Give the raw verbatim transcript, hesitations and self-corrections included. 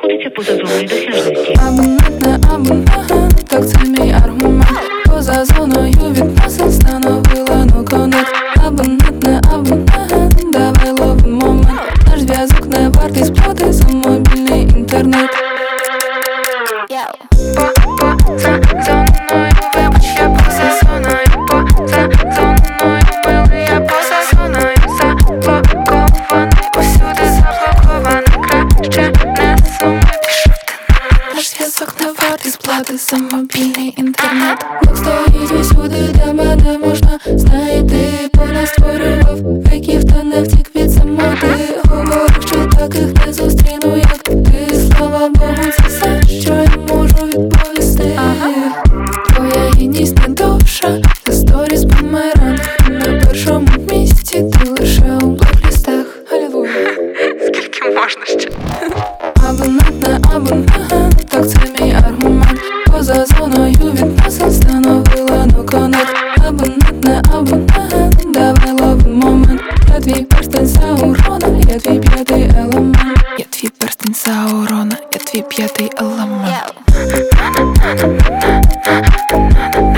знаходиться поза зоною досяжності. Абонент не абонент, так це мій аргумент. Поза зоною відносин встановила no connect. Абонент не абонент, давай ловим момент. Наш зв'язок не вартий сплати за мобільний інтернет. Поза зоною, вибач, я поза зоною. Поза зоною, милий, я поза зоною. Заблокований, усюди заблокований. Краще не сумуй, пішов ти. Наш зв'язок не вартий сплати за мобільний інтернет. Бог стоїть усюди, де мене можна знайти. Поля створював віків, та не втік від самоти. Говорив, що таких не зустріну, як ти. Слава Богу, це все, що я можу відповісти. Твоя гідність не довша, та сторіс бумеранг. На першому місці ти лише у блоклістах. Алілуя. Скільки можна ще? Абонент не абонент, так це мій аргумент. Поза зоною відносин встановила no connect. Абонент не абонент, давай ловим момент. Я твій перстень Саурона, я твій п'ятий елемент. Я твій перстень Саурона, я твій п'ятий елемент.